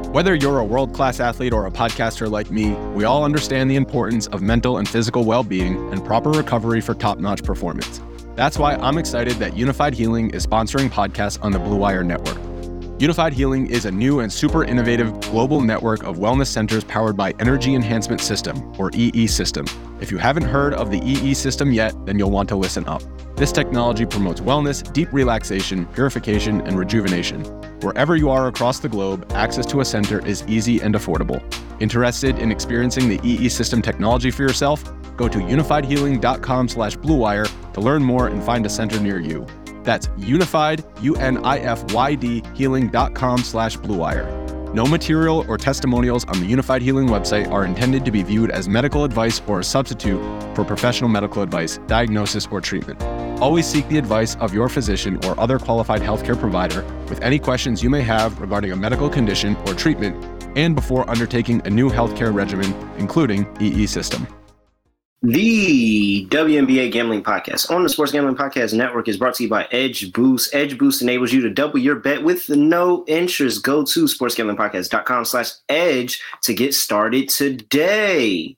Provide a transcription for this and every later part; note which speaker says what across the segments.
Speaker 1: Whether you're a world-class athlete or a podcaster like me, we all understand the importance of mental and physical well-being and proper recovery for top-notch performance. That's why I'm excited that Unified Healing is sponsoring podcasts on the Blue Wire Network. Unified Healing is a new and super innovative global network of wellness centers powered by Energy Enhancement System, or EE System. If you haven't heard of the EE System yet, then you'll want to listen up. This technology promotes wellness, deep relaxation, purification, and rejuvenation. Wherever you are across the globe, access to a center is easy and affordable. Interested in experiencing the EE System technology for yourself? Go to unifiedhealing.com/bluewire to learn more and find a center near you. That's unified, UNIFYD, healing.com/bluewire. No material or testimonials on the Unified Healing website are intended to be viewed as medical advice or a substitute for professional medical advice, diagnosis, or treatment. Always seek the advice of your physician or other qualified healthcare provider with any questions you may have regarding a medical condition or treatment and before undertaking a new healthcare regimen, including EE System.
Speaker 2: The WNBA Gambling Podcast on the Sports Gambling Podcast Network is brought to you by Edge Boost. Edge Boost enables you to double your bet with no interest. Go to sportsgamblingpodcast.com/edge to get started today.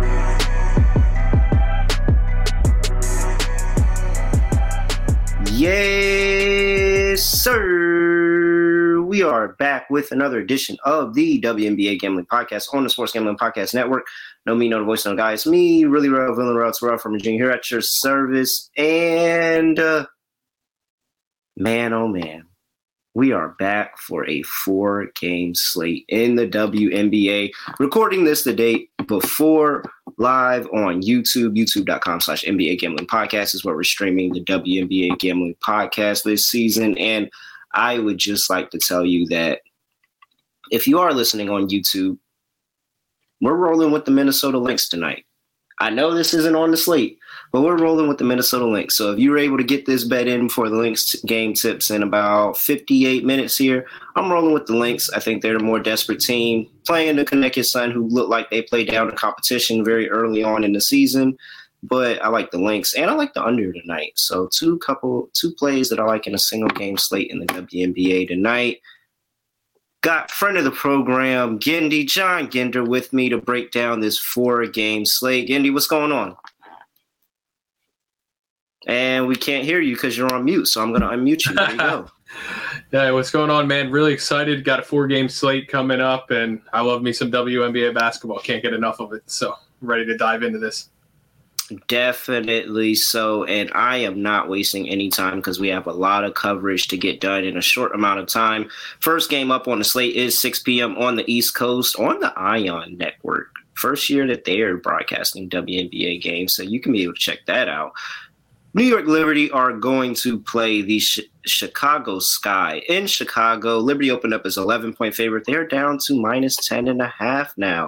Speaker 2: Yes, sir. We are back with another edition of the WNBA Gambling Podcast on the Sports Gambling Podcast Network. No me, no the voice, no guy. It's me, really real, villain, real, Terrell from Virginia here at your service. And man, oh man, we are back for a 4-game slate in the WNBA. Recording this the day before live on YouTube, youtube.com/NBA Gambling Podcast is where we're streaming the WNBA Gambling Podcast this season. And I would just like to tell you that if you are listening on YouTube, we're rolling with the Minnesota Lynx tonight. I know this isn't on the slate, but we're rolling with the Minnesota Lynx. So if you were able to get this bet in for the Lynx game tips in about 58 minutes here, I'm rolling with the Lynx. I think they're a more desperate team playing the Connecticut Sun, who look like they played down the competition very early on in the season. But I like the Lynx, and I like the under tonight. So two plays that I like in a single game slate in the WNBA tonight. Got friend of the program, Gendy, John Gender, with me to break down this 4-game slate. Gendy, what's going on? And we can't hear you because you're on mute, so I'm going to unmute you. There you go.
Speaker 3: Yeah, what's going on, man? Really excited. Got a 4-game slate coming up, and I love me some WNBA basketball. Can't get enough of it, so I'm ready to dive into this.
Speaker 2: Definitely so, and I am not wasting any time because we have a lot of coverage to get done in a short amount of time. First game up on the slate is 6 p.m. on the East Coast on the Ion Network. First year that they are broadcasting WNBA games, so you can be able to check that out. New York Liberty are going to play the Chicago Sky. In Chicago, Liberty opened up as 11-point favorite. They're down to minus 10.5 now.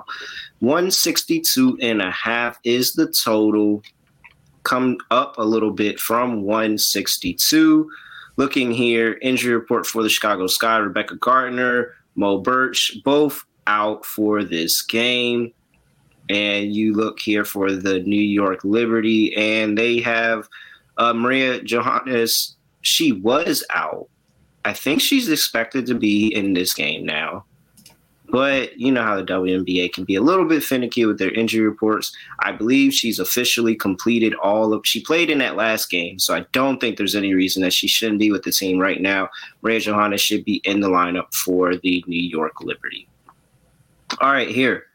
Speaker 2: 162.5 is the total. Come up a little bit from 162. Looking here, injury report for the Chicago Sky. Rebecca Gardner, Mo Birch, both out for this game. And you look here for the New York Liberty, and they have Maria Johannes. She was out. I think she's expected to be in this game now. But you know how the WNBA can be a little bit finicky with their injury reports. I believe she's officially completed she played in that last game, so I don't think there's any reason that she shouldn't be with the team right now. Maria Johannes should be in the lineup for the New York Liberty. All right, here.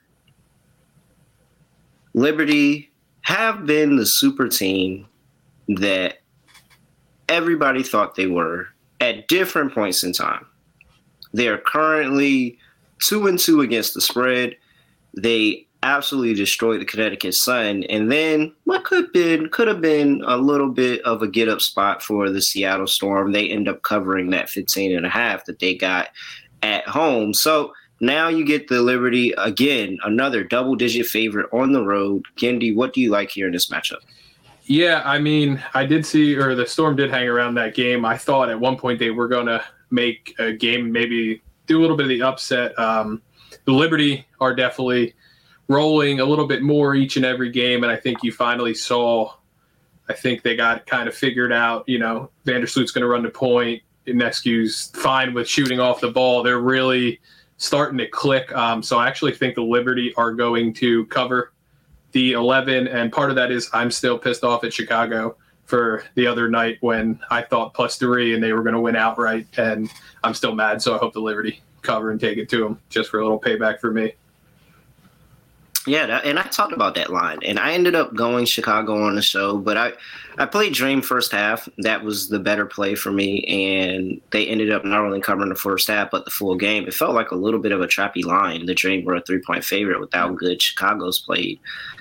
Speaker 2: Liberty have been the super team that everybody thought they were at different points in time. They are currently 2-2 against the spread. They absolutely destroyed the Connecticut Sun. And then what could have been a little bit of a get-up spot for the Seattle Storm. They end up covering that 15.5 that they got at home. So now you get the Liberty, again, another double-digit favorite on the road. Gendy, what do you like here in this matchup?
Speaker 3: Yeah, I mean, I did see, or the Storm did hang around that game. I thought at one point they were going to make a game, maybe do a little bit of the upset. The Liberty are definitely rolling a little bit more each and every game, and I think you finally saw, I think they got kind of figured out, Vandersloot's going to run the point. Inescu's fine with shooting off the ball. They're really starting to click. So I actually think the Liberty are going to cover the 11, and part of that is I'm still pissed off at Chicago for the other night when I thought +3 and they were going to win outright, and I'm still mad. So I hope the Liberty cover and take it to them just for a little payback for me.
Speaker 2: Yeah, and I talked about that line, and I ended up going Chicago on the show, but I played Dream first half. That was the better play for me, and they ended up not only covering the first half, but the full game. It felt like a little bit of a trappy line. The Dream were a 3-point favorite with how good Chicago's played.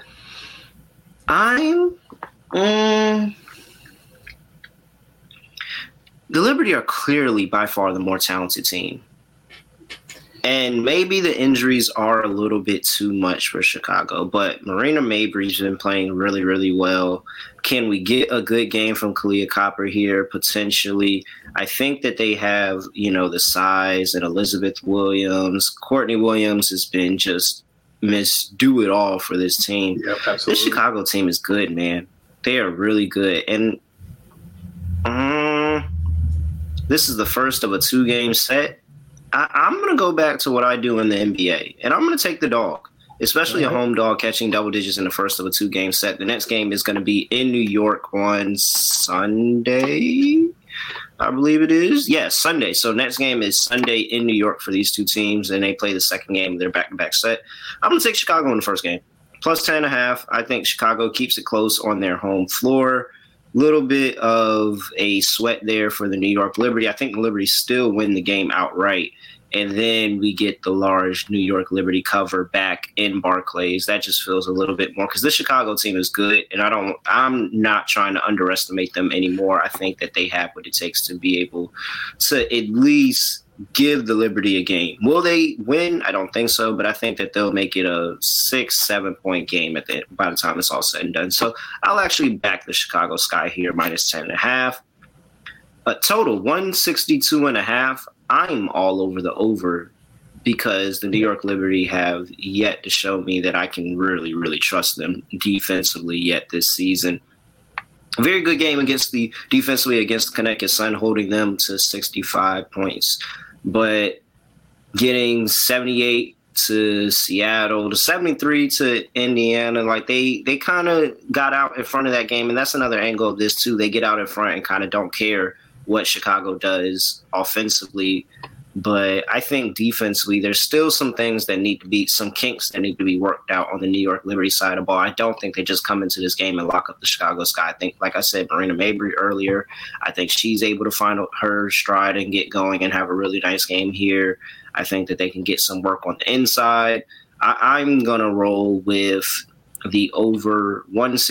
Speaker 2: The Liberty are clearly by far the more talented team. And maybe the injuries are a little bit too much for Chicago, but Marina Mabry's been playing really, really well. Can we get a good game from Kahleah Copper here? Potentially. I think that they have, the size, and Elizabeth Williams. Courtney Williams has been just do it all for this team.
Speaker 3: Yep, absolutely.
Speaker 2: This Chicago team is good, man. They are really good. And this is the first of a 2-game set. I'm going to go back to what I do in the NBA, and I'm going to take the dog, especially a home dog catching double digits in the first of a 2-game set. The next game is going to be in New York on Sunday, I believe it is. Yes, Sunday. So next game is Sunday in New York for these two teams, and they play the second game of their back-to-back set. I'm going to take Chicago in the first game. Plus 10.5. I think Chicago keeps it close on their home floor. Little bit of a sweat there for the New York Liberty. I think the Liberty still win the game outright. And then we get the large New York Liberty cover back in Barclays. That just feels a little bit more because the Chicago team is good, and I'm not trying to underestimate them anymore. I think that they have what it takes to be able to at least give the Liberty a game. Will they win? I don't think so, but I think that they'll make it a 6-7 point game by the time it's all said and done. So I'll actually back the Chicago Sky here, minus 10.5. A total 162.5. I'm all over the over because the New York Liberty have yet to show me that I can really, really trust them defensively yet this season. A very good game defensively against Connecticut Sun, holding them to 65 points. But getting 78 to Seattle, to 73 to Indiana, like they kind of got out in front of that game. And that's another angle of this too. They get out in front and kind of don't care what Chicago does offensively. But I think defensively, there's still some things that need to be, some kinks that need to be worked out on the New York Liberty side of the ball. I don't think they just come into this game and lock up the Chicago Sky. I think, like I said, Marina Mabry earlier, I think she's able to find her stride and get going and have a really nice game here. I think that they can get some work on the inside. I'm going to roll with the over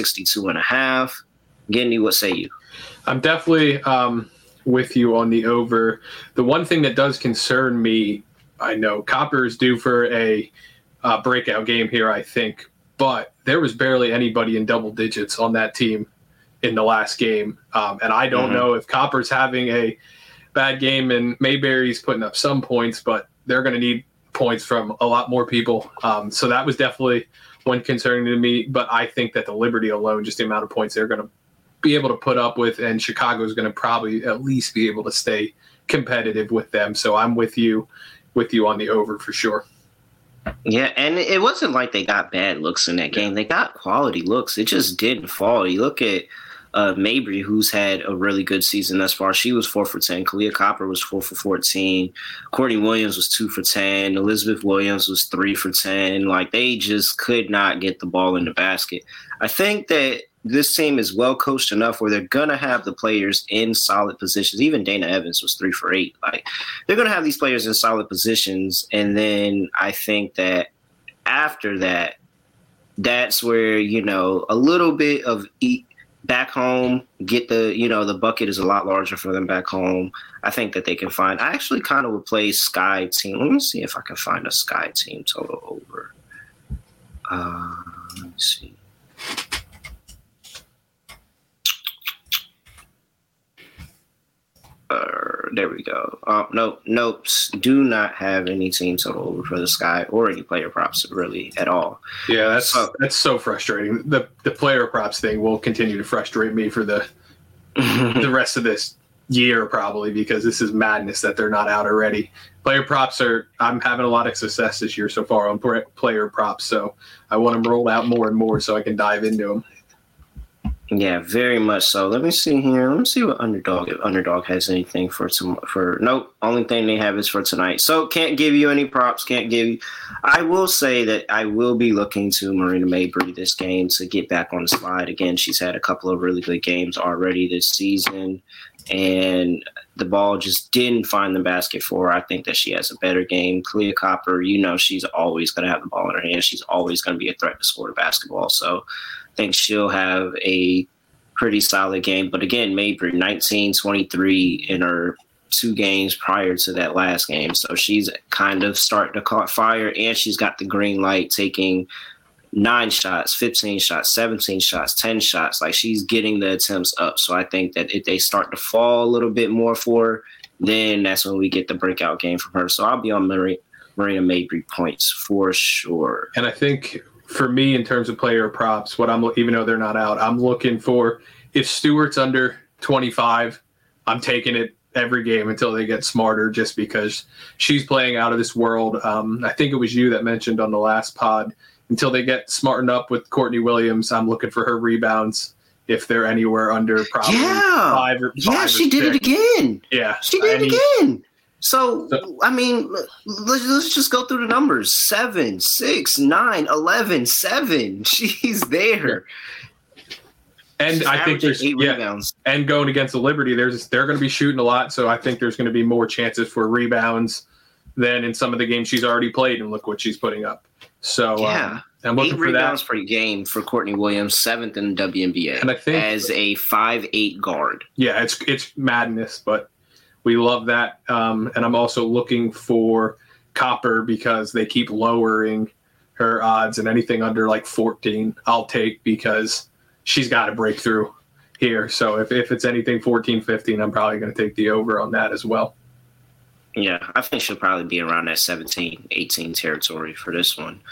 Speaker 2: 162.5. Gendy, what say you?
Speaker 3: I'm definitely with you on the over. The one thing that does concern me, I know Copper is due for a breakout game here, I think, but there was barely anybody in double digits on that team in the last game. And I don't know if Copper's having a bad game and Mayberry's putting up some points, but they're going to need points from a lot more people. So that was definitely one concerning to me, but I think that the Liberty alone, just the amount of points they're going to be able to put up with, and Chicago's going to probably at least be able to stay competitive with them. So I'm with you on the over for sure.
Speaker 2: Yeah, and it wasn't like they got bad looks in that game. They got quality looks. It just didn't fall. You look at Mabry, who's had a really good season thus far. She was 4 for 10. Kahleah Copper was 4 for 14. Courtney Williams was 2 for 10. Elizabeth Williams was 3 for 10. Like, they just could not get the ball in the basket. I think that this team is well coached enough where they're going to have the players in solid positions. Even Dana Evans was 3 for 8. Like, they're going to have these players in solid positions. And then I think that after that, that's where, a little bit of back home, get the bucket is a lot larger for them back home. I think that they can find, I actually kind of would play Sky team. Let me see if I can find a Sky team total over. Let's see. There we go. Nope. Do not have any team total over for the Sky or any player props really at all.
Speaker 3: Yeah, that's so frustrating. The player props thing will continue to frustrate me for the the rest of this year probably, because this is madness that they're not out already. Player props I'm having a lot of success this year so far on player props, so I want them rolled out more and more so I can dive into them.
Speaker 2: Yeah, very much so. Let me see here. Let me see what if Underdog has anything for nope. Only thing they have is for tonight. So can't give you any props. I will say that I will be looking to Marina Mabrey this game to get back on the slide again. She's had a couple of really good games already this season, and the ball just didn't find the basket for her. I think that she has a better game. Kahleah Copper, she's always going to have the ball in her hand. She's always going to be a threat to score the basketball. So I think she'll have a pretty solid game. But again, Mabrey, 19-23 in her 2 games prior to that last game. So she's kind of starting to caught fire, and she's got the green light, taking 9 shots, 15 shots, 17 shots, 10 shots. Like, she's getting the attempts up. So I think that if they start to fall a little bit more for her, then that's when we get the breakout game from her. So I'll be on Marina Mabrey points for sure.
Speaker 3: And I think for me, in terms of player props, even though they're not out, I'm looking for, if Stewart's under 25, I'm taking it every game until they get smarter, just because she's playing out of this world. I think it was you that mentioned on the last pod, until they get smartened up with Courtney Williams, I'm looking for her rebounds if they're anywhere under probably 5 or 6.
Speaker 2: She did it again.
Speaker 3: Yeah.
Speaker 2: She did it again. So, I mean, let's just go through the numbers. 7, 6, 9, 11, 7. She's there.
Speaker 3: And I think there's
Speaker 2: 8 rebounds.
Speaker 3: And going against the Liberty, they're going to be shooting a lot. So I think there's going to be more chances for rebounds than in some of the games she's already played. And look what she's putting up. So I'm looking
Speaker 2: 8
Speaker 3: for
Speaker 2: rebounds
Speaker 3: that.
Speaker 2: per game for Courtney Williams, 7th in the WNBA,
Speaker 3: and I think,
Speaker 2: as a 5'8" guard.
Speaker 3: Yeah, it's madness, but we love that. And I'm also looking for Copper, because they keep lowering her odds, and anything under like 14 I'll take, because she's got to break through here. So if it's anything 14, 15, I'm probably going to take the over on that as well.
Speaker 2: Yeah, I think she'll probably be around that 17, 18 territory for this one.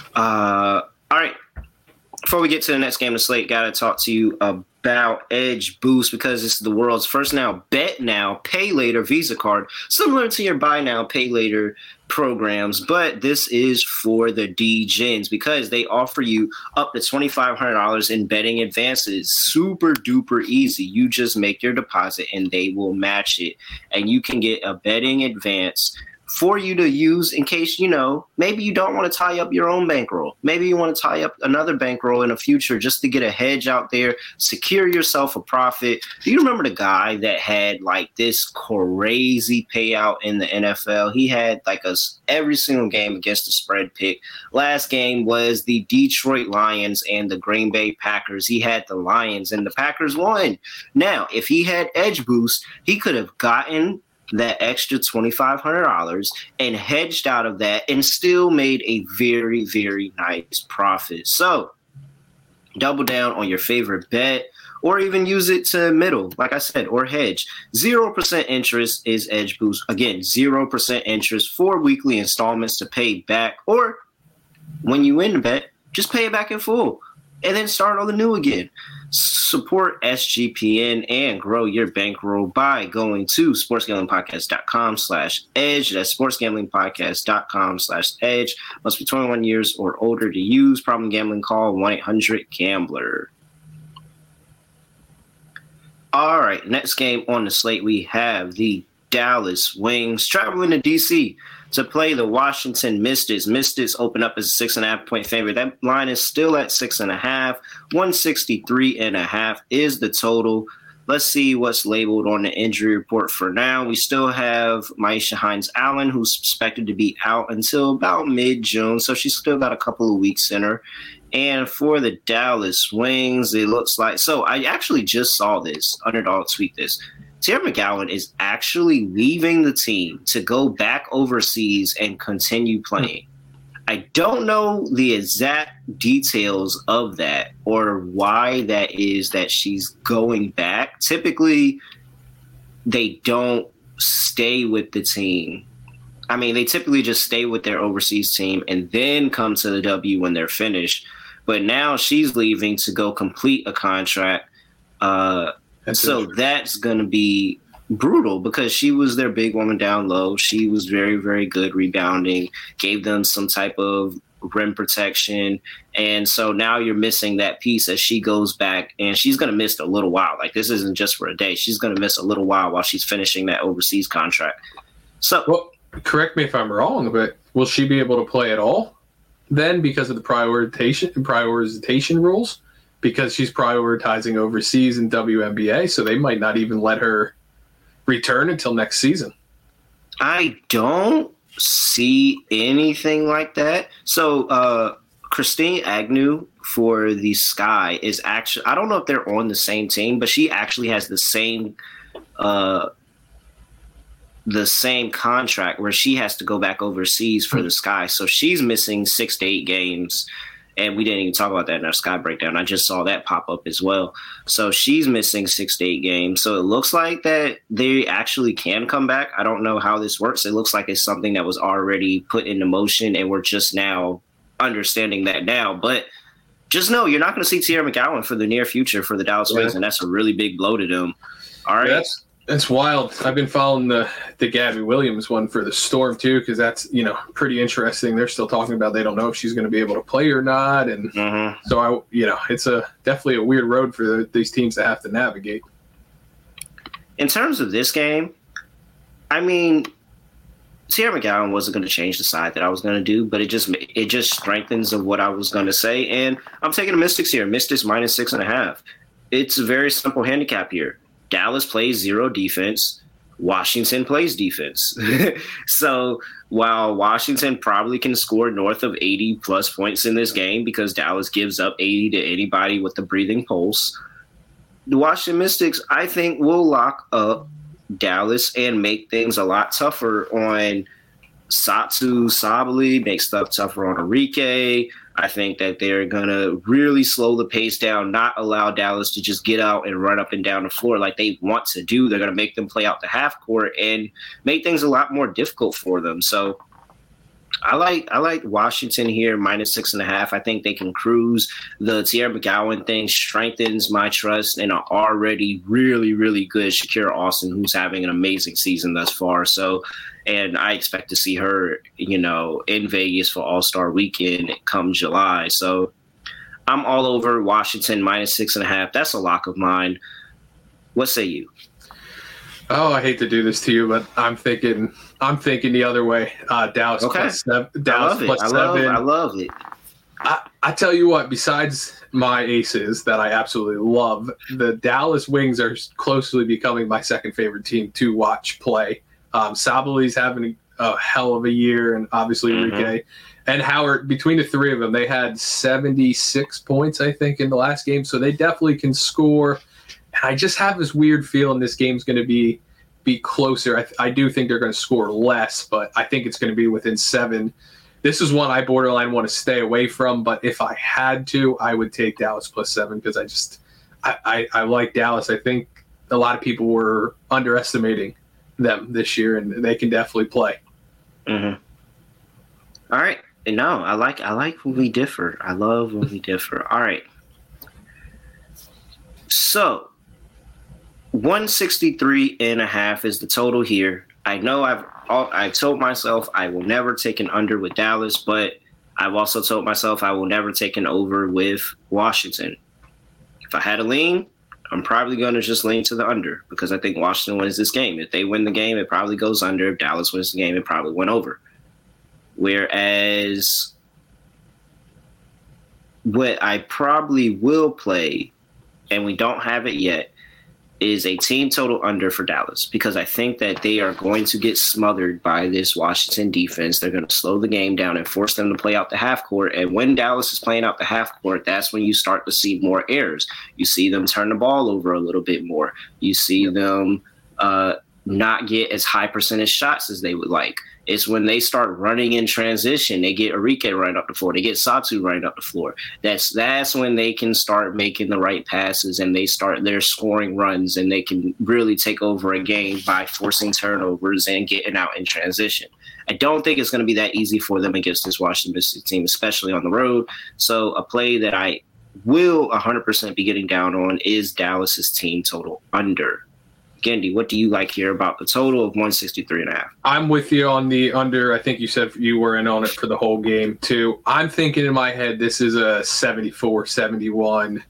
Speaker 2: All right. Before we get to the next game of the slate, got to talk to you about Edge Boost, because this is the world's first bet now, pay later Visa card, similar to your buy now, pay later programs, but this is for the D-Gens, because they offer you up to $2,500 in betting advances. Super duper easy. You just make your deposit and they will match it, and you can get a betting advance for you to use in case, maybe you don't want to tie up your own bankroll. Maybe you want to tie up another bankroll in the future just to get a hedge out there, secure yourself a profit. Do you remember the guy that had like this crazy payout in the NFL? He had like every single game against the spread pick. Last game was the Detroit Lions and the Green Bay Packers. He had the Lions and the Packers won. Now, if he had Edge Boost, he could have gotten that extra $2,500 and hedged out of that and still made a very, very nice profit. So double down on your favorite bet, or even use it to middle, like I said, or hedge. 0% interest is Edge Boost. Again, 0% interest, 4 weekly installments to pay back, or when you win the bet, just pay it back in full and then start all anew again. Support SGPN and grow your bankroll by going to sportsgamblingpodcast.com/edge. That's sportsgamblingpodcast.com/edge. Must be 21 years or older to use. Problem gambling, call 1-800-GAMBLER. All right, next game on the slate, we have the Dallas Wings traveling to D.C. to play the Washington Mystics. Mystics open up as a 6.5-point favorite. That line is still at 6.5. 163.5 is the total. Let's see what's labeled on the injury report for now. We still have Myisha Hines-Allen, who's expected to be out until about mid-June, so she's still got a couple of weeks in her. And for the Dallas Wings, it looks like – so I actually just saw this. Underdog tweet this. Tara McGowan is actually leaving the team to go back overseas and continue playing. I don't know the exact details of that or why that is that she's going back. Typically, they don't stay with the team. I mean, they typically just stay with their overseas team and then come to the W when they're finished. But now she's leaving to go complete a contract. So that's going to be brutal because she was their big woman down low. She was very, very good rebounding, gave them some type of rim protection. And so now you're missing that piece as she goes back, and she's going to miss a little while. Like, this isn't just for a day. She's going to miss a little while she's finishing that overseas contract. So,
Speaker 3: well, correct me if I'm wrong, but will she be able to play at all then because of the prioritization rules? Because she's prioritizing overseas in WNBA, so they might not even let her return until next season.
Speaker 2: I don't see anything like that. So Christine Agnew for the Sky is actually, I don't know if they're on the same team, but she actually has the same contract where she has to go back overseas for the Sky. So she's missing 6 to 8 games. And we didn't even talk about that in our Sky breakdown. I just saw that pop up as well. So she's missing 6 to 8 games. So it looks like that they actually can come back. I don't know how this works. It looks like it's something that was already put into motion, and we're just now understanding that now. But just know you're not going to see Tierra McGowan for the near future for the Dallas Wings, and that's a really big blow to them. All right.
Speaker 3: Yeah, that's wild. I've been following the Gabby Williams one for the Storm too, because that's pretty interesting. They're still talking about they don't know if she's going to be able to play or not, and so it's definitely a weird road for these teams to have to navigate.
Speaker 2: In terms of this game, I mean, Tierra McGowan wasn't going to change the side that I was going to do, but it just strengthens of what I was going to say, and I'm taking the Mystics here. Mystics minus 6.5. It's a very simple handicap here. Dallas plays zero defense. Washington plays defense. So while Washington probably can score north of 80 plus points in this game because Dallas gives up 80 to anybody with the breathing pulse, the Washington Mystics, I think, will lock up Dallas and make things a lot tougher on Satsu Sabally, make stuff tougher on Enrique. I think that they're going to really slow the pace down, not allow Dallas to just get out and run up and down the floor like they want to do. They're going to make them play out the half court and make things a lot more difficult for them. So I like Washington here, minus 6.5. I think they can cruise. The Tierra McGowan thing strengthens my trust in an already really, really good Shakira Austin, who's having an amazing season thus far. So, and I expect to see her, in Vegas for All-Star Weekend come July. So I'm all over Washington, minus 6.5. That's a lock of mine. What say you?
Speaker 3: Oh, I hate to do this to you, but I'm thinking the other way. Dallas
Speaker 2: okay.
Speaker 3: plus 7. Dallas plus 7.
Speaker 2: I love it.
Speaker 3: I tell you what, besides my aces that I absolutely love, the Dallas Wings are closely becoming my second favorite team to watch play. Sabali's having a hell of a year, and obviously Enrique and Howard. Between the three of them, they had 76 points, I think, in the last game. So they definitely can score. And I just have this weird feeling this game's going to be closer. I do think they're going to score less, but I think it's going to be within 7. This is one I borderline want to stay away from, but if I had to, I would take Dallas plus 7 because I like Dallas. I think a lot of people were underestimating them this year, and they can definitely play.
Speaker 2: All right. No, I like when we differ. I love when we differ. All right. So 163.5 is the total here. I know I've told myself I will never take an under with Dallas, but I've also told myself I will never take an over with Washington. If I had a lean, I'm probably going to just lean to the under because I think Washington wins this game. If they win the game, it probably goes under. If Dallas wins the game, it probably went over. Whereas what I probably will play, and we don't have it yet, is a team total under for Dallas because I think that they are going to get smothered by this Washington defense. They're going to slow the game down and force them to play out the half court. And when Dallas is playing out the half court, that's when you start to see more errors. You see them turn the ball over a little bit more. You see them not get as high percentage shots as they would like. It's when they start running in transition, they get Enrique running up the floor, they get Satsu running up the floor. That's when they can start making the right passes and they start their scoring runs, and they can really take over a game by forcing turnovers and getting out in transition. I don't think it's going to be that easy for them against this Washington Mystics team, especially on the road. So a play that I will 100% be getting down on is Dallas's team total under. Gendy, what do you like here about the total of 163.5?
Speaker 3: I'm with you on the under. I think you said you were in on it for the whole game, too. I'm thinking in my head this is a 74, 71,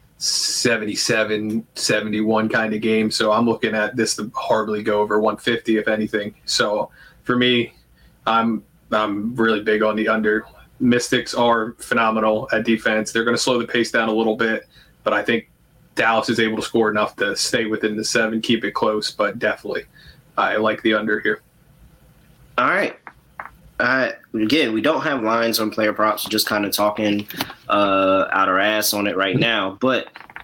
Speaker 3: 77, 71 kind of game. So I'm looking at this to hardly go over 150, if anything. So for me, I'm really big on the under. Mystics are phenomenal at defense. They're going to slow the pace down a little bit, but I think Dallas is able to score enough to stay within the 7, keep it close, but definitely I like the under here.
Speaker 2: All right. Again, we don't have lines on player props. We're just kind of talking out our ass on it right now. But,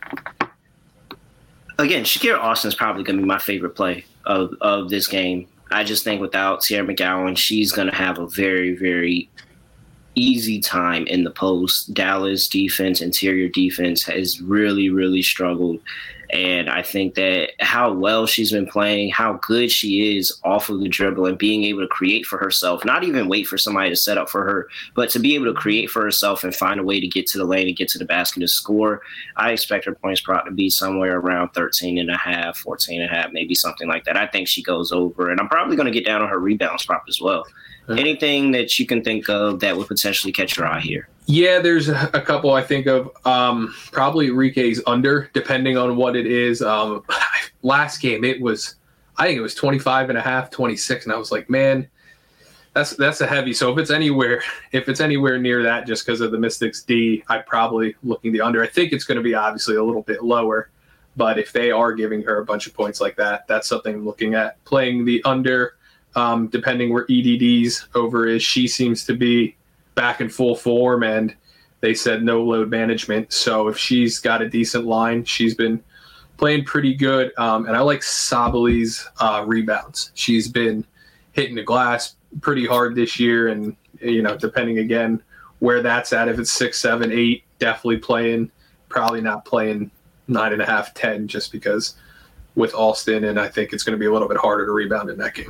Speaker 2: again, Shakira Austin is probably going to be my favorite play of this game. I just think without Sierra McGowan, she's going to have a very, very easy time in the post. Dallas defense, interior defense has really, really struggled. And I think that how well she's been playing, how good she is off of the dribble and being able to create for herself, not even wait for somebody to set up for her, but to be able to create for herself and find a way to get to the lane and get to the basket and score. I expect her points prop to be somewhere around 13.5, 14.5, maybe something like that. I think she goes over, and I'm probably going to get down on her rebounds prop as well. Anything that you can think of that would potentially catch your eye here?
Speaker 3: Yeah, there's a couple I think of. Probably Enrique's under, depending on what it is. Last game, I think it was 25.5, 26, and I was like, man, that's a heavy. So if it's anywhere near that, just because of the Mystics D, I'm probably looking the under. I think it's going to be obviously a little bit lower, but if they are giving her a bunch of points like that, that's something I'm looking at. Playing the under. Depending where EDD's over is, she seems to be back in full form, and they said no load management. So if she's got a decent line, she's been playing pretty good. And I like Sabali's rebounds. She's been hitting the glass pretty hard this year, and depending again where that's at, if it's 6, 7, 8, definitely playing. Probably not playing 9.5, 10, just because with Alston, and I think it's going to be a little bit harder to rebound in that game.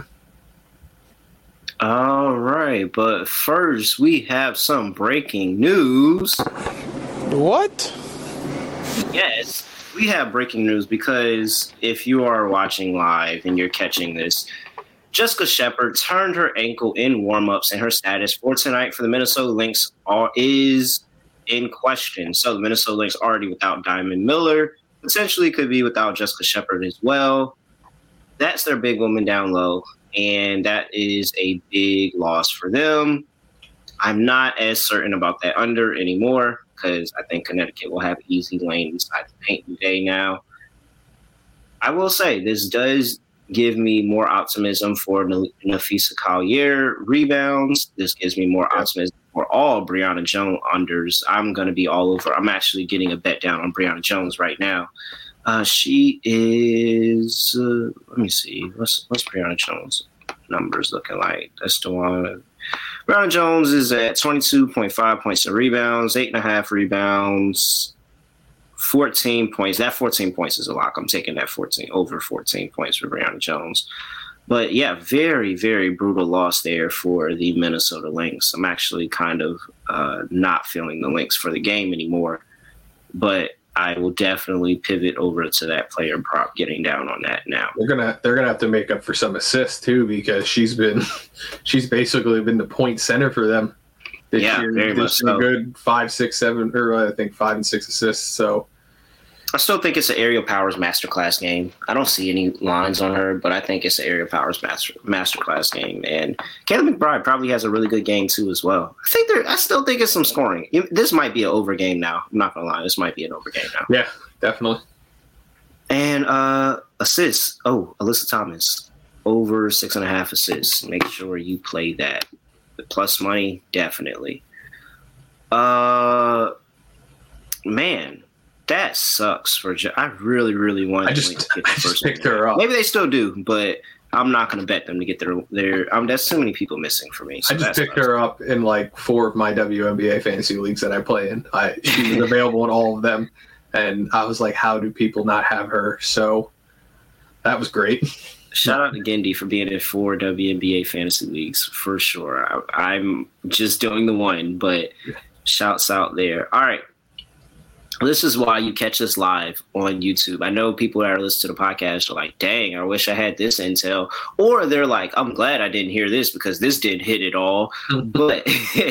Speaker 2: All right, but first we have some breaking news.
Speaker 4: What?
Speaker 2: Yes, we have breaking news because if you are watching live and you're catching this, Jessica Shepard turned her ankle in warm-ups, and her status for tonight for the Minnesota Lynx is in question. So the Minnesota Lynx already without Diamond Miller, potentially could be without Jessica Shepard as well. That's their big woman down low. And that is a big loss for them. I'm not as certain about that under anymore because I think Connecticut will have easy lane inside the paint today now. I will say this does give me more optimism for Nafisa Collier rebounds. This gives me more optimism for all Brianna Jones unders. I'm going to be all over. I'm actually getting a bet down on Brianna Jones right now. She is, let me see, what's Brianna Jones' numbers looking like? That's the one. Brianna Jones is at 22.5 points and rebounds, 8.5 rebounds, 14 points. That 14 points is a lock. I'm taking that over 14 points for Brianna Jones. But yeah, very, very brutal loss there for the Minnesota Lynx. I'm actually kind of not feeling the Lynx for the game anymore. But I will definitely pivot over to that player prop, getting down on that now.
Speaker 3: They're gonna have to make up for some assists too, because she's basically been the point center for them this year.
Speaker 2: Very much so.
Speaker 3: Good 5, 6, 7, or I think 5 and 6 assists. So
Speaker 2: I still think it's an Aerial Powers masterclass game. I don't see any lines on her, but I think it's an Aerial Powers masterclass game. And Kayla McBride probably has a really good game too as well. I still think it's some scoring. This might be an over game now. I'm not gonna lie, this might be an over game now.
Speaker 3: Yeah, definitely.
Speaker 2: And assists. Oh, Alyssa Thomas over 6.5 assists. Make sure you play that. The plus money, definitely. Man. That sucks for I really, really wanted to get the first
Speaker 3: picked her up.
Speaker 2: Maybe they still do, but I'm not going to bet them to get their there's too many people missing for me. So
Speaker 3: I just picked her up in like 4 of my WNBA fantasy leagues that I play in. She was available in all of them, and I was like, how do people not have her? So that was great.
Speaker 2: Shout out to Gendy for being in 4 WNBA fantasy leagues for sure. I'm just doing the one, but shouts out there. All right. This is why you catch us live on YouTube. I know people that are listening to the podcast are like, dang, I wish I had this intel. Or they're like, I'm glad I didn't hear this because this didn't hit at all. But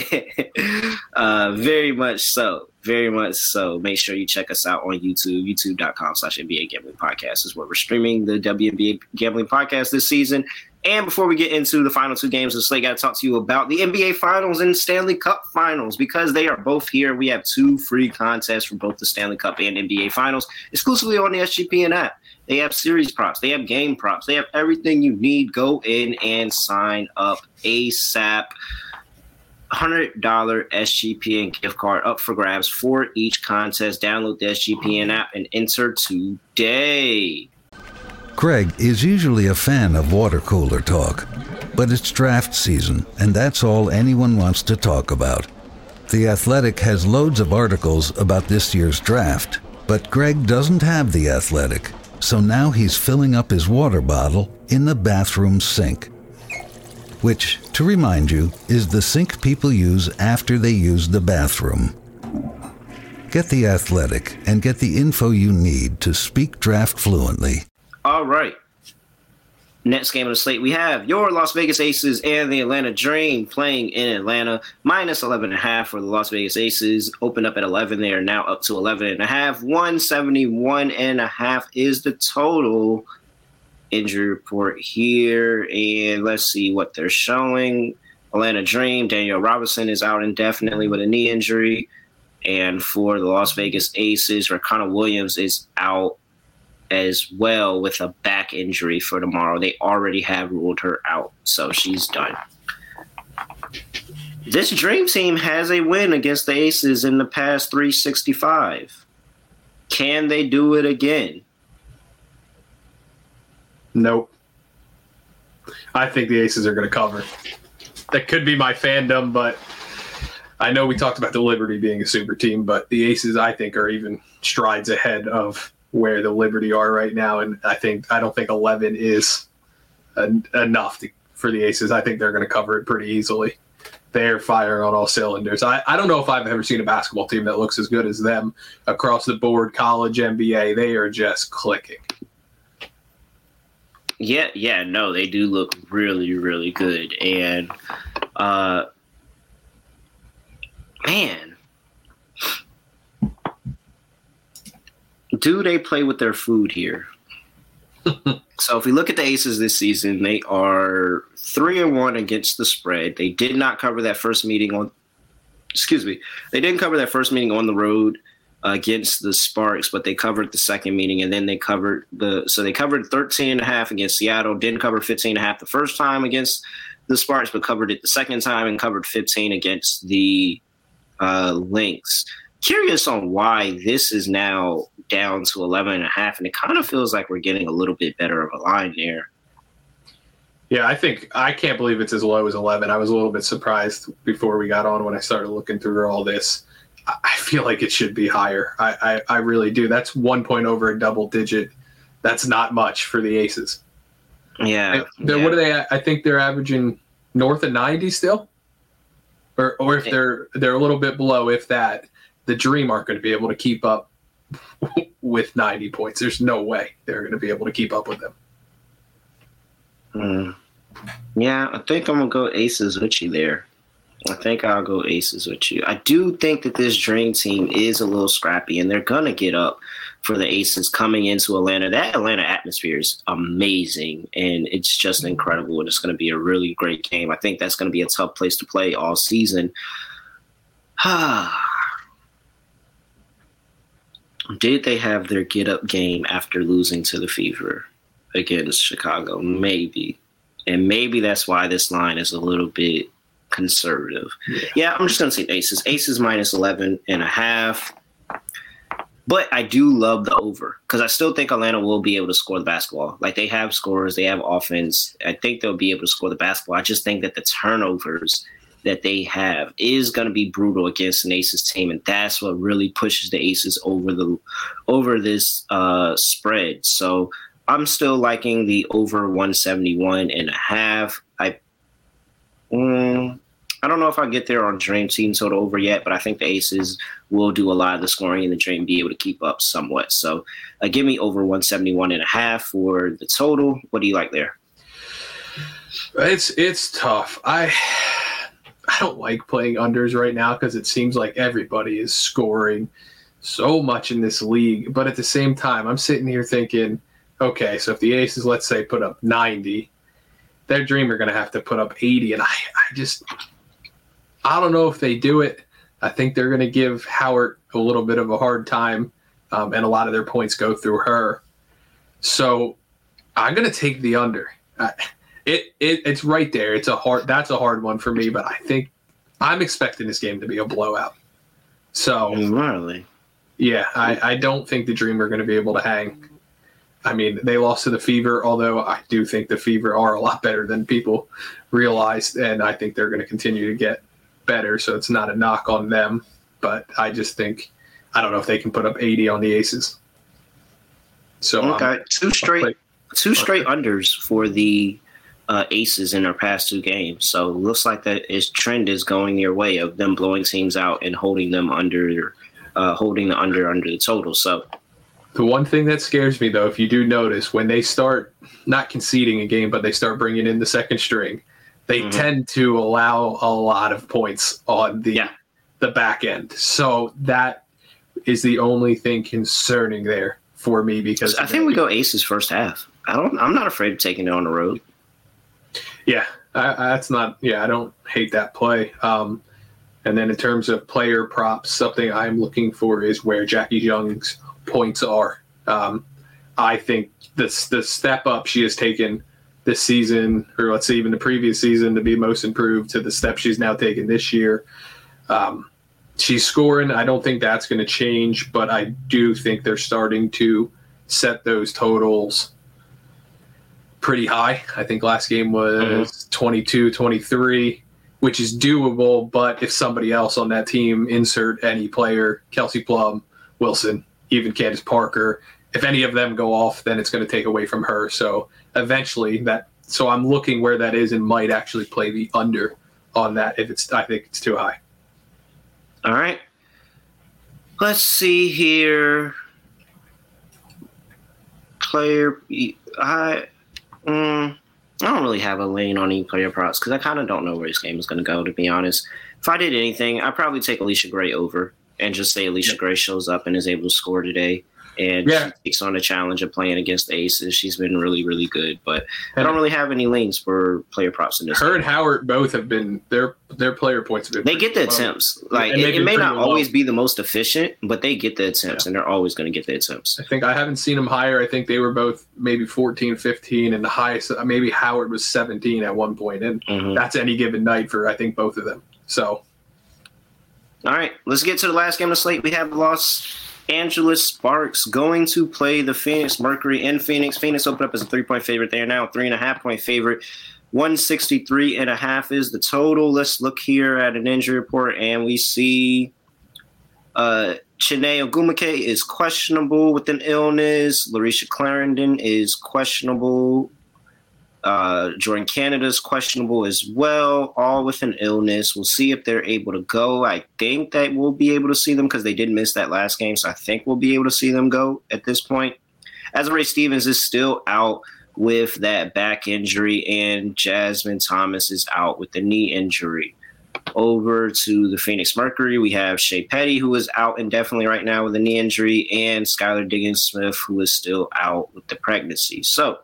Speaker 2: very much so. Very much so. Make sure you check us out on YouTube, youtube.com/NBA Gambling Podcast is where we're streaming the WNBA Gambling Podcast this season. And before we get into the final two games of the slate, I got to talk to you about the NBA Finals and Stanley Cup Finals because they are both here. We have 2 free contests for both the Stanley Cup and NBA Finals exclusively on the SGPN app. They have series props. They have game props. They have everything you need. Go in and sign up ASAP. $100 SGPN gift card up for grabs for each contest. Download the SGPN app and enter today.
Speaker 5: Greg is usually a fan of water cooler talk, but it's draft season, and that's all anyone wants to talk about. The Athletic has loads of articles about this year's draft, but Greg doesn't have The Athletic, so now he's filling up his water bottle in the bathroom sink, which, to remind you, is the sink people use after they use the bathroom. Get The Athletic and get the info you need to speak draft fluently.
Speaker 2: All right. Next game of the slate, we have your Las Vegas Aces and the Atlanta Dream playing in Atlanta. Minus 11.5 for the Las Vegas Aces. Opened up at 11. They are now up to 11.5. 171.5 is the total. Injury report here. And let's see what they're showing. Atlanta Dream, Danielle Robinson is out indefinitely with a knee injury. And for the Las Vegas Aces, Rakana Williams is out as well with a back injury for tomorrow. They already have ruled her out, so she's done. This Dream team has a win against the Aces in the past 365. Can they do it again?
Speaker 3: Nope. I think the Aces are going to cover. That could be my fandom, but I know we talked about the Liberty being a super team, but the Aces, I think, are even strides ahead of where the Liberty are right now, and I don't think 11 is enough for the Aces. I think they're going to cover it pretty easily. They're firing on all cylinders. I don't know if I've ever seen a basketball team that looks as good as them across the board, college, NBA. They are just clicking.
Speaker 2: Yeah, no, they do look really, really good. And, man, do they play with their food here? So if we look at the Aces this season, they are 3-1 against the spread. They did not cover that first meeting they didn't cover that first meeting on the road against the Sparks, but they covered the second meeting, and then they covered 13.5 against Seattle, didn't cover 15.5 the first time against the Sparks, but covered it the second time and covered 15 against the Lynx. Curious on why this is now down to 11.5, and it kind of feels like we're getting a little bit better of a line there.
Speaker 3: Yeah, I can't believe it's as low as 11. I was a little bit surprised before we got on when I started looking through all this. I feel like it should be higher. I really do. That's 1 point over a double digit. That's not much for the Aces.
Speaker 2: Yeah.
Speaker 3: What are they? I think they're averaging north of 90 still, or if they're a little bit below, if that. The Dream aren't going to be able to keep up with 90 points. There's no way they're going to be able to keep up with them.
Speaker 2: Yeah, I think I'm going to go Aces with you there. I think I'll go Aces with you. I do think that this Dream team is a little scrappy, and they're going to get up for the Aces coming into Atlanta. That Atlanta atmosphere is amazing, and it's just incredible, and it's going to be a really great game. I think that's going to be a tough place to play all season. Did they have their get-up game after losing to the Fever against Chicago? Maybe. And maybe that's why this line is a little bit conservative. Yeah, I'm just going to say Aces. Aces minus 11.5. But I do love the over because I still think Atlanta will be able to score the basketball. Like, they have scorers. They have offense. I think they'll be able to score the basketball. I just think that the turnovers that they have is going to be brutal against an Aces team, and that's what really pushes the Aces over this spread. So I'm still liking the over 171.5. I I don't know if I get there on Dream Team total over yet, but I think the Aces will do a lot of the scoring and the Dream be able to keep up somewhat. So give me over 171.5 for the total. What do you like there?
Speaker 3: It's tough. I don't like playing unders right now because it seems like everybody is scoring so much in this league. But at the same time, I'm sitting here thinking, okay, so if the Aces, let's say, put up 90, their Dream are going to have to put up 80. And I don't know if they do it. I think they're going to give Howard a little bit of a hard time, and a lot of their points go through her. So I'm going to take the under. It's right there. That's a hard one for me, but I think I'm expecting this game to be a blowout. So
Speaker 2: really,
Speaker 3: yeah, I don't think the Dream are going to be able to hang. I mean, they lost to the Fever, although I do think the Fever are a lot better than people realized, and I think they're going to continue to get better, so it's not a knock on them. But I just think, I don't know if they can put up 80 on the Aces. So
Speaker 2: okay, two straight unders for the Aces in their past two games. So it looks like that trend is going their way of them blowing teams out and holding them under, holding the under the total. So
Speaker 3: the one thing that scares me, though, if you do notice, when they start not conceding a game, but they start bringing in the second string, they tend to allow a lot of points on the back end. So that is the only thing concerning there for me, because
Speaker 2: I think we go Aces first half. I'm not afraid of taking it on the road.
Speaker 3: Yeah, I don't hate that play. And then in terms of player props, something I'm looking for is where Jackie Young's points are. I think the step up she has taken this season, or let's say even the previous season, to be most improved, to the step she's now taken this year. She's scoring. I don't think that's going to change, but I do think they're starting to set those totals pretty high. I think last game was 22-23, which is doable, but if somebody else on that team, insert any player, Kelsey Plum, Wilson, even Candace Parker, if any of them go off, then it's going to take away from her. So eventually so I'm looking where that is and might actually play the under on that I think it's too high.
Speaker 2: All right. Let's see here. Player, I don't really have a lane on any player props because I kind of don't know where this game is going to go, to be honest. If I did anything, I'd probably take Alicia Gray over and just say Alicia Gray shows up and is able to score today. And she takes on the challenge of playing against the Aces. She's been really, really good. But I don't really have any lanes for player props in this game.
Speaker 3: And Howard both have been their player points have been.
Speaker 2: They get the attempts. Like it may not always be the most efficient, but they get the attempts, and they're always going to get the attempts.
Speaker 3: I think I haven't seen them higher. I think they were both maybe 14, 15, and the highest. Maybe Howard was 17 at one point, and that's any given night for I think both of them. So,
Speaker 2: all right, let's get to the last game of the slate. We have Los Angeles Sparks going to play the Phoenix Mercury in Phoenix. Phoenix opened up as a 3-point favorite. They are now a 3.5-point favorite. 163.5 is the total. Let's look here at an injury report, and we see Chiney Ogwumike is questionable with an illness. Larisha Clarendon is questionable. Jordan Canada is questionable as well, all with an illness. We'll see if they're able to go. I think that we'll be able to see them because they did miss that last game, so I think we'll be able to see them go at this point. Azurá Stevens is still out with that back injury, and Jasmine Thomas is out with the knee injury. Over to the Phoenix Mercury, we have Shea Petty, who is out indefinitely right now with a knee injury, and Skylar Diggins-Smith, who is still out with the pregnancy. So,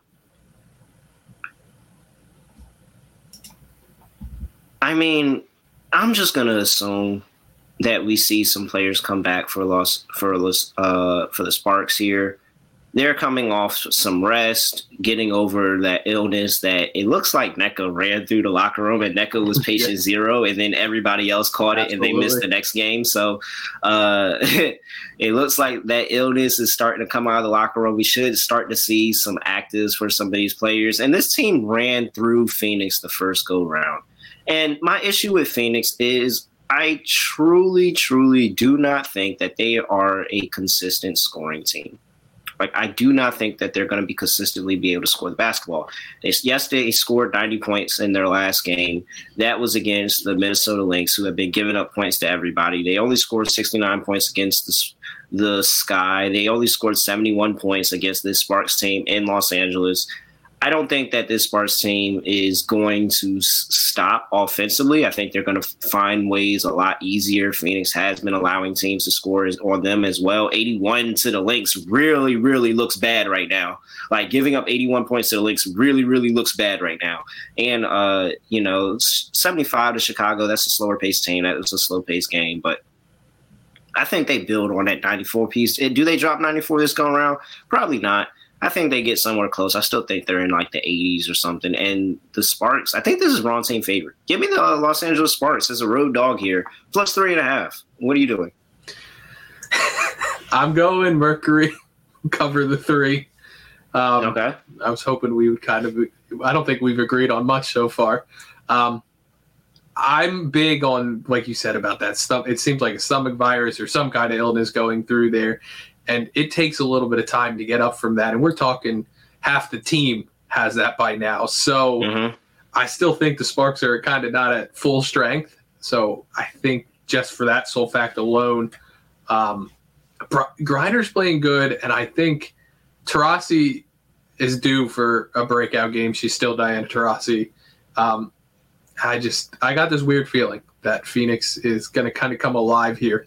Speaker 2: I mean, I'm just going to assume that we see some players come back for the Sparks here. They're coming off some rest, getting over that illness that it looks like NECA ran through the locker room, and NECA was patient zero, and then everybody else caught it and they missed the next game. So it looks like that illness is starting to come out of the locker room. We should start to see some actives for some of these players. And this team ran through Phoenix the first go round. And my issue with Phoenix is I truly, truly do not think that they are a consistent scoring team. Like, I do not think that they're going to be consistently be able to score the basketball. They scored 90 points in their last game. That was against the Minnesota Lynx, who have been giving up points to everybody. They only scored 69 points against the Sky. They only scored 71 points against this Sparks team in Los Angeles. I don't think that this Sparks team is going to stop offensively. I think they're going to find ways a lot easier. Phoenix has been allowing teams to score on them as well. 81 to the Lynx really, really looks bad right now. Like, giving up 81 points to the Lynx really, really looks bad right now. And, 75 to Chicago, that's a slower paced team. That was a slow paced game. But I think they build on that 94 piece. Do they drop 94 this going around? Probably not. I think they get somewhere close. I still think they're in like the 80s or something. And the Sparks, I think this is wrong team favorite. Give me the Los Angeles Sparks as a road dog here, plus 3.5. What are you doing?
Speaker 3: I'm going Mercury, cover the 3.
Speaker 2: Okay.
Speaker 3: I was hoping we would I don't think we've agreed on much so far. I'm big on, like you said, about that stuff. It seems like a stomach virus or some kind of illness going through there. And it takes a little bit of time to get up from that. And we're talking half the team has that by now. So I still think the Sparks are kind of not at full strength. So I think just for that sole fact alone, Griner's playing good. And I think Taurasi is due for a breakout game. She's still Diana Taurasi. I got this weird feeling that Phoenix is going to kind of come alive here.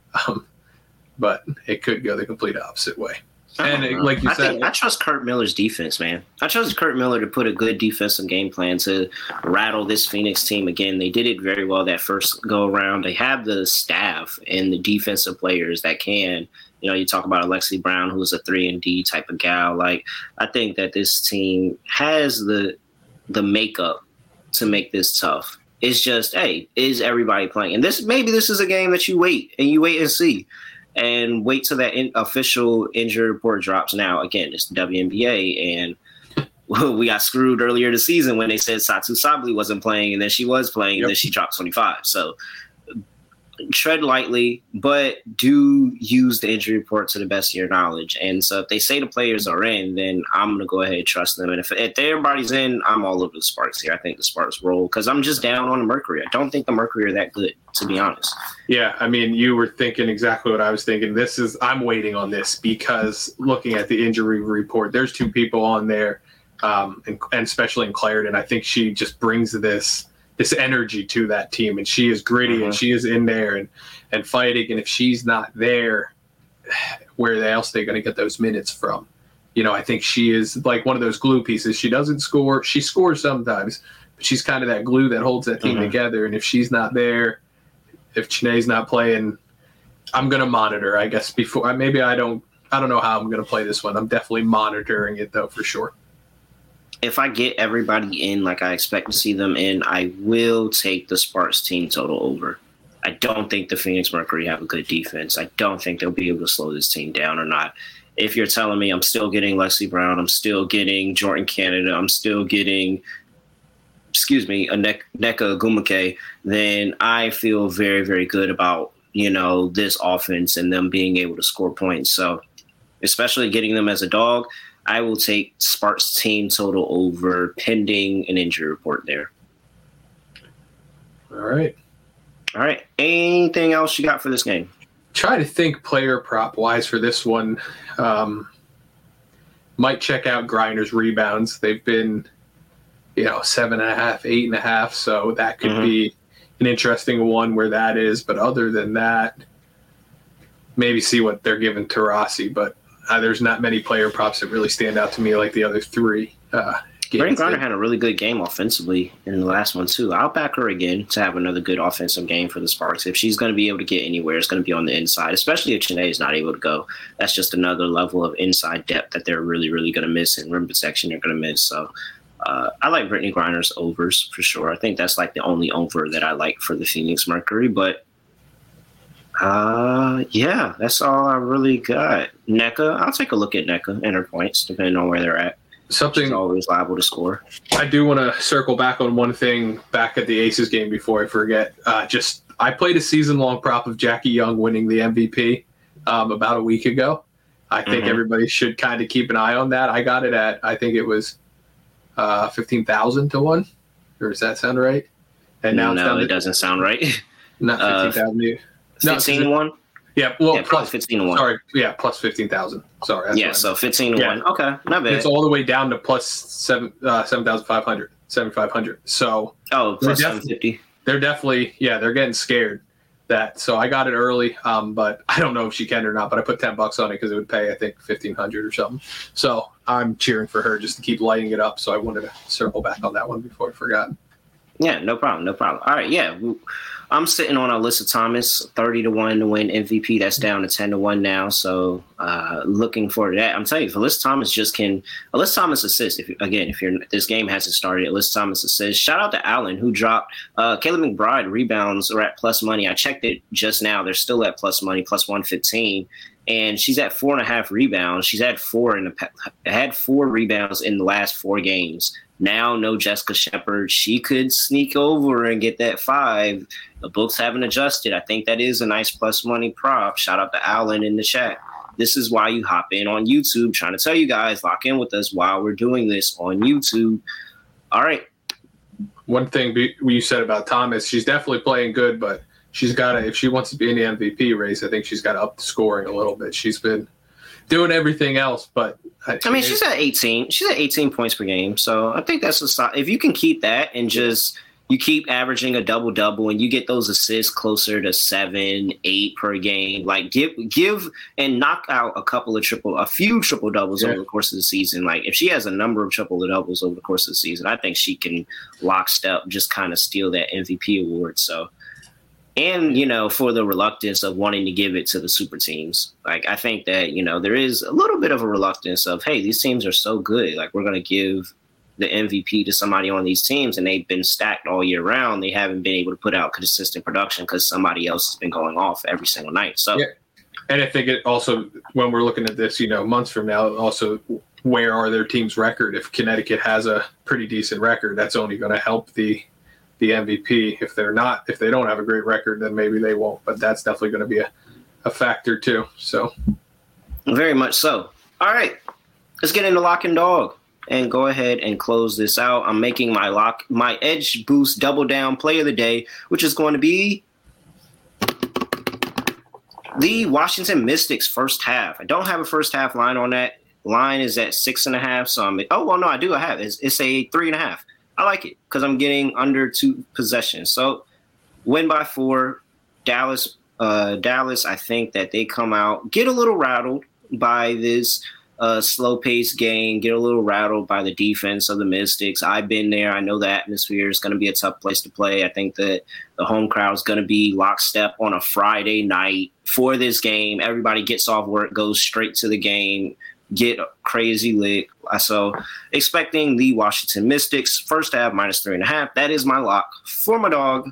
Speaker 3: But it could go the complete opposite way. And like you said,
Speaker 2: I trust Kurt Miller's defense, man. I trust Kurt Miller to put a good defensive game plan to rattle this Phoenix team again. They did it very well that first go around. They have the staff and the defensive players that can. You talk about Alexi Brown, who's a 3-and-D type of gal. Like, I think that this team has the makeup to make this tough. It's just, hey, is everybody playing? And maybe this is a game that you wait and see. And wait till that official injury report drops. Now, again, it's the WNBA, and we got screwed earlier this season when they said Satu Sabally wasn't playing, and then she was playing, and then she dropped 25. So tread lightly, but do use the injury report to the best of your knowledge. And so if they say the players are in, then I'm going to go ahead and trust them. And if everybody's in, I'm all over the Sparks here. I think the Sparks roll because I'm just down on the Mercury. I don't think the Mercury are that good, to be honest.
Speaker 3: Yeah, I mean, you were thinking exactly what I was thinking. I'm waiting on this because looking at the injury report, there's 2 people on there, and especially in Clarendon. I think she just brings this energy to that team, and she is gritty and she is in there and fighting. And if she's not there, where else are they going to get those minutes from? I think she is like one of those glue pieces. She doesn't score. She scores sometimes, but she's kind of that glue that holds that team together. And if she's not there, if Chiney's not playing, I'm going to monitor, I guess, before. Maybe I don't know how I'm going to play this one. I'm definitely monitoring it, though, for sure.
Speaker 2: If I get everybody in like I expect to see them in, I will take the Sparks team total over. I don't think the Phoenix Mercury have a good defense. I don't think they'll be able to slow this team down or not. If you're telling me I'm still getting Leslie Brown, I'm still getting Jordan Canada, I'm still getting, Nneka Ogwumike, then I feel very, very good about, this offense and them being able to score points. So especially getting them as a dog, I will take Sparks team total over pending an injury report there.
Speaker 3: All right.
Speaker 2: Anything else you got for this game?
Speaker 3: Try to think player prop wise for this one. Might check out Griner's rebounds. They've been, 7.5, 8.5. So that could be an interesting one where that is. But other than that, maybe see what they're giving Taurasi. But there's not many player props that really stand out to me like the other 3
Speaker 2: Brittney Griner had a really good game offensively in the last one, too. I'll back her again to have another good offensive game for the Sparks. If she's going to be able to get anywhere, it's going to be on the inside, especially if Chiney is not able to go. That's just another level of inside depth that they're really, really going to miss, and rim protection they're going to miss. So I like Brittney Griner's overs for sure. I think that's like the only over that I like for the Phoenix Mercury. But, yeah, that's all I really got. Nneka, I'll take a look at Nneka and her points, depending on where they're at. She's always liable to score.
Speaker 3: I do want to circle back on one thing back at the Aces game before I forget. I played a season-long prop of Jackie Young winning the MVP about a week ago. I think everybody should kind of keep an eye on that. I got it at, I think it was 15,000 to 1. Or does that sound right? And now
Speaker 2: no, it doesn't sound right.
Speaker 3: Not 15,000.
Speaker 2: 15 to 1?
Speaker 3: Yeah, well,
Speaker 2: plus 15 to 1.
Speaker 3: Sorry, yeah, plus 15,000. Sorry.
Speaker 2: Yeah, so 15 to 1. Okay, not bad.
Speaker 3: It's all the way down to plus 7,500, 7,500. So
Speaker 2: plus 750.
Speaker 3: They're definitely, they're getting scared. So I got it early, but I don't know if she can or not. But I put $10 on it because it would pay, I think, 1,500 or something. So I'm cheering for her just to keep lighting it up. So I wanted to circle back on that one before I forgot.
Speaker 2: Yeah, no problem. All right, yeah. I'm sitting on Alyssa Thomas, 30 to 1 to win MVP. That's down to 10 to 1 now. So looking forward to that. I'm telling you, if Alyssa Thomas assists. If this game hasn't started, Alyssa Thomas assists. Shout out to Allen, who dropped Kayla McBride rebounds are at plus money. I checked it just now. They're still at plus money, plus 115. And she's at 4.5 rebounds. She's had had 4 rebounds in the last 4 games. Now, no Jessica Shepard. She could sneak over and get that 5. The books haven't adjusted. I think that is a nice plus money prop. Shout out to Alan in the chat. This is why you hop in on YouTube. Trying to tell you guys, lock in with us while we're doing this on YouTube. All right.
Speaker 3: One thing you said about Thomas, she's definitely playing good, but she's got to, if she wants to be in the MVP race, I think she's got to up the scoring a little bit. She's been doing everything else, but
Speaker 2: she's at 18. She's at 18 points per game. So I think that's if you can keep that and just you keep averaging a double and you get those assists closer to 7, 8 per game, like give and knock out a few triple doubles over the course of the season. Like if she has a number of triple doubles over the course of the season, I think she can lockstep just kind of steal that MVP award. So. And, for the reluctance of wanting to give it to the super teams. Like, I think that, there is a little bit of a reluctance of, hey, these teams are so good. Like, we're going to give the MVP to somebody on these teams, and they've been stacked all year round. They haven't been able to put out consistent production because somebody else has been going off every single night. So,
Speaker 3: yeah. And I think it also, when we're looking at this, months from now, also, where are their team's record? If Connecticut has a pretty decent record, that's only going to help the MVP. If they don't have a great record, then maybe they won't, but that's definitely going to be a factor too. So
Speaker 2: very much so. All right, let's get into lock and dog and go ahead and close this out. I'm making my edge boost double down play of the day, which is going to be the Washington Mystics first half. I don't have a first half line on that. Line is at 6.5. So I do. I have it. It's a 3.5. I like it because I'm getting under 2 possessions. So win by 4. Dallas, I think that they come out, get a little rattled by this slow-paced game, get a little rattled by the defense of the Mystics. I've been there. I know the atmosphere is going to be a tough place to play. I think that the home crowd is going to be lockstep on a Friday night for this game. Everybody gets off work, goes straight to the game, get crazy lit. So expecting the Washington Mystics first half minus 3.5. That is my lock for my dog.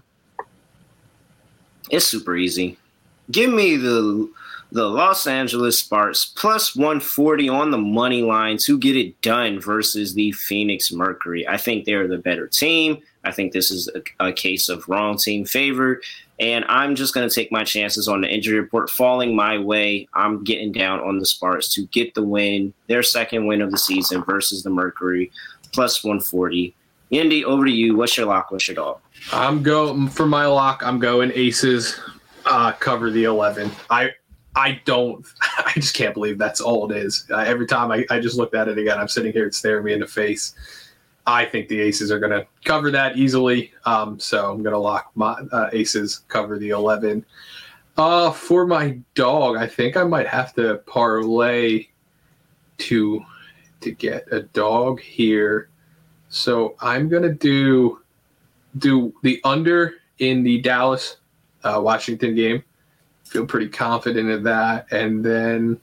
Speaker 2: It's super easy. Give me the Los Angeles Sparks plus 140 on the money line to get it done versus the Phoenix Mercury. I think they're the better team. I think this is a case of wrong team favored. And I'm just going to take my chances on the injury report falling my way. I'm getting down on the Sparks to get the win, their second win of the season versus the Mercury, plus 140. Indy, over to you. What's your lock? What's your dog?
Speaker 3: For my lock, I'm going Aces, cover the 11. I just can't believe that's all it is. Every time I just looked at it again, I'm sitting here, it's staring me in the face. I think the Aces are going to cover that easily. So I'm going to lock my Aces cover the 11. For my dog, I think I might have to parlay to get a dog here. So I'm going to do the under in the Dallas Washington game. Feel pretty confident in that. And then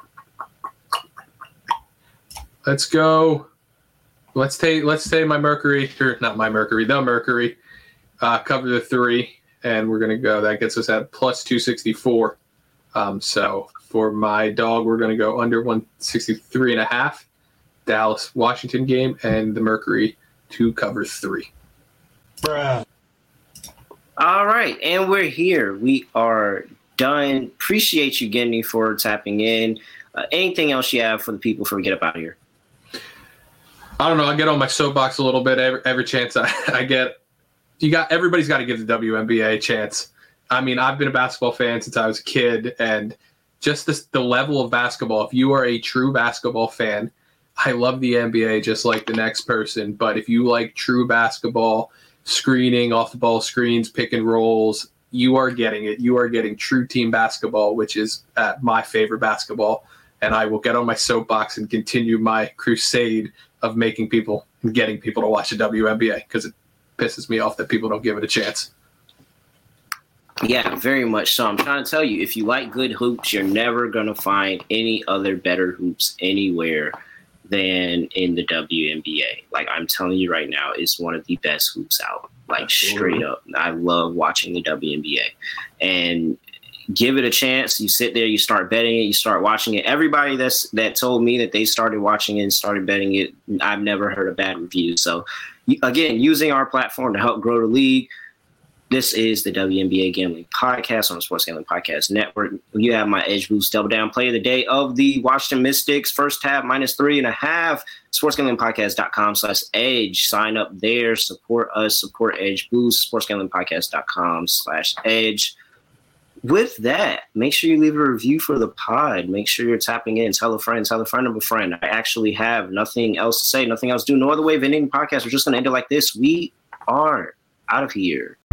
Speaker 3: let's take my Mercury, or not my Mercury, the Mercury, cover the 3, and we're going to go. That gets us at plus 264. So for my dog, we're going to go under 163.5. Dallas Washington game, and the Mercury to cover 3.
Speaker 4: Bruh.
Speaker 2: All right, and we're here. We are done. Appreciate you, Gendy, for tapping in. Anything else you have for the people before we get up out of here?
Speaker 3: I don't know. I get on my soapbox a little bit every chance I get. Everybody's got to give the WNBA a chance. I mean, I've been a basketball fan since I was a kid, and just the level of basketball. If you are a true basketball fan, I love the NBA just like the next person. But if you like true basketball, screening, off the ball screens, pick and rolls, you are getting it. You are getting true team basketball, which is my favorite basketball. And I will get on my soapbox and continue my crusade of making people and getting people to watch the WNBA, because it pisses me off that people don't give it a chance.
Speaker 2: Yeah, very much so. I'm trying to tell you, if you like good hoops, you're never going to find any other better hoops anywhere than in the WNBA. Like, I'm telling you right now, it's one of the best hoops out. Like, straight up. I love watching the WNBA. And give it a chance. You sit there, you start betting it, you start watching it. Everybody that told me that they started watching it and started betting it, I've never heard a bad review. So, again, using our platform to help grow the league. This is the WNBA Gambling Podcast on the Sports Gambling Podcast Network. You have my Edge Boost Double Down play of the day of the Washington Mystics. First half, -3.5. SportsGamblingPodcast.com/Edge. Sign up there. Support us. Support Edge Boost. SportsGamblingPodcast.com/Edge. With that, make sure you leave a review for the pod. Make sure you're tapping in. Tell a friend of a friend. I actually have nothing else to say, nothing else to do. No other way of ending the podcast. We're just going to end it like this. We are out of here.